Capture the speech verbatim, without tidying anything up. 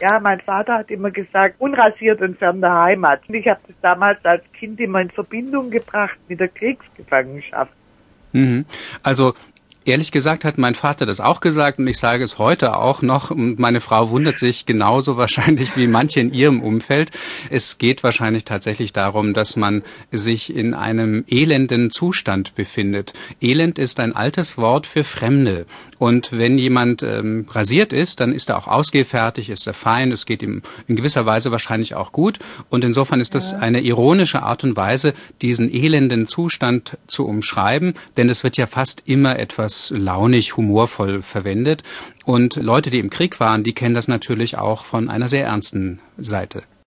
Ja, mein Vater hat immer gesagt, unrasiert und fern der Heimat. Und ich habe das damals als Kind immer in Verbindung gebracht mit der Kriegsgefangenschaft. Mhm. Also ehrlich gesagt hat mein Vater das auch gesagt und ich sage es heute auch noch und meine Frau wundert sich genauso wahrscheinlich wie manche in ihrem Umfeld. Es geht wahrscheinlich tatsächlich darum, dass man sich in einem elenden Zustand befindet. Elend ist ein altes Wort für Fremde und wenn jemand ähm, rasiert ist, dann ist er auch ausgehfertigt, ist er fein, es geht ihm in gewisser Weise wahrscheinlich auch gut und insofern ist das eine ironische Art und Weise, diesen elenden Zustand zu umschreiben, denn es wird ja fast immer etwas launig, humorvoll verwendet. Und Leute, die im Krieg waren, die kennen das natürlich auch von einer sehr ernsten Seite.